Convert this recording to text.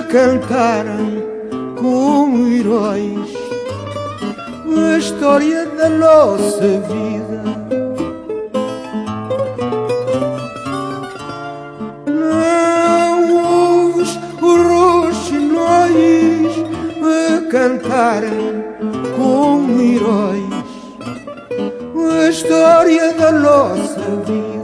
cantarem como heróis a história da nossa vida. Não ouves os roxinóis a cantarem como heróis a história da nossa vida.